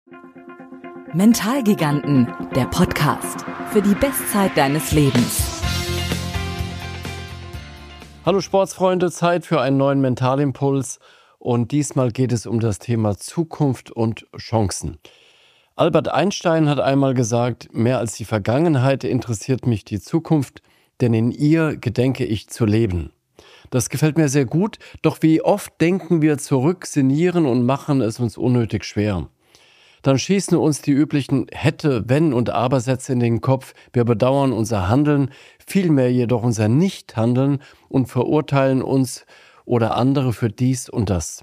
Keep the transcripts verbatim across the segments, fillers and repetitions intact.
Mentalgiganten, der Podcast für die Bestzeit deines Lebens. Hallo Sportsfreunde, Zeit für einen neuen Mentalimpuls und diesmal geht es um das Thema Zukunft und Chancen. Albert Einstein hat einmal gesagt, mehr als die Vergangenheit interessiert mich die Zukunft, denn in ihr gedenke ich zu leben. Das gefällt mir sehr gut, doch wie oft denken wir zurück, sinnieren und machen es uns unnötig schwer. Dann schießen uns die üblichen Hätte, Wenn und Aber-Sätze in den Kopf. Wir bedauern unser Handeln, vielmehr jedoch unser Nichthandeln und verurteilen uns oder andere für dies und das.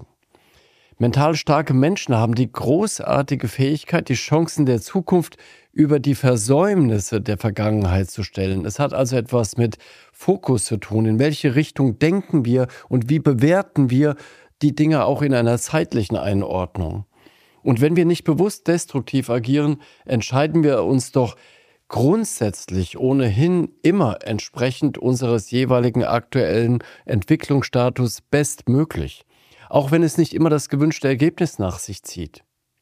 Mental starke Menschen haben die großartige Fähigkeit, die Chancen der Zukunft über die Versäumnisse der Vergangenheit zu stellen. Es hat also etwas mit Fokus zu tun. In welche Richtung denken wir und wie bewerten wir die Dinge auch in einer zeitlichen Einordnung? Und wenn wir nicht bewusst destruktiv agieren, entscheiden wir uns doch grundsätzlich ohnehin immer entsprechend unseres jeweiligen aktuellen Entwicklungsstatus bestmöglich, auch wenn es nicht immer das gewünschte Ergebnis nach sich zieht.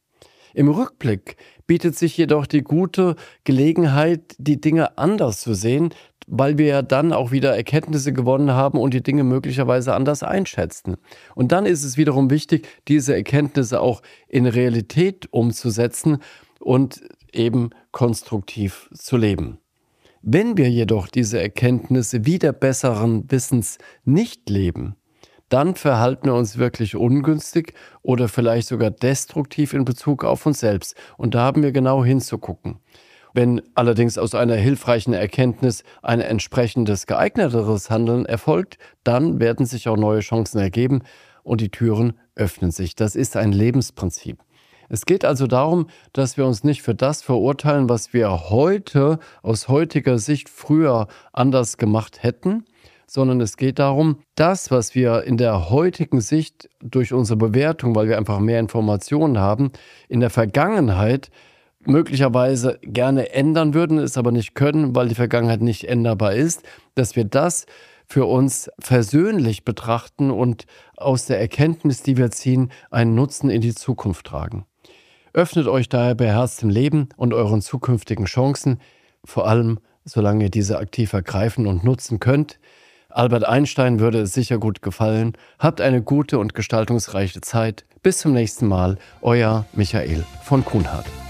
Im Rückblick bietet sich jedoch die gute Gelegenheit, die Dinge anders zu sehen, weil wir ja dann auch wieder Erkenntnisse gewonnen haben und die Dinge möglicherweise anders einschätzen. Und dann ist es wiederum wichtig, diese Erkenntnisse auch in Realität umzusetzen und eben konstruktiv zu leben. Wenn wir jedoch diese Erkenntnisse wieder besseren Wissens nicht leben, dann verhalten wir uns wirklich ungünstig oder vielleicht sogar destruktiv in Bezug auf uns selbst. Und da haben wir genau hinzugucken. Wenn allerdings aus einer hilfreichen Erkenntnis ein entsprechendes geeigneteres Handeln erfolgt, dann werden sich auch neue Chancen ergeben und die Türen öffnen sich. Das ist ein Lebensprinzip. Es geht also darum, dass wir uns nicht für das verurteilen, was wir heute aus heutiger Sicht früher anders gemacht hätten, sondern es geht darum, das, was wir in der heutigen Sicht durch unsere Bewertung, weil wir einfach mehr Informationen haben, in der Vergangenheit möglicherweise gerne ändern würden, es aber nicht können, weil die Vergangenheit nicht änderbar ist, dass wir das für uns versöhnlich betrachten und aus der Erkenntnis, die wir ziehen, einen Nutzen in die Zukunft tragen. Öffnet euch daher beherzt im Leben und euren zukünftigen Chancen, vor allem solange ihr diese aktiv ergreifen und nutzen könnt. Albert Einstein würde es sicher gut gefallen. Habt eine gute und gestaltungsreiche Zeit. Bis zum nächsten Mal, euer Michael von Kuhnhardt.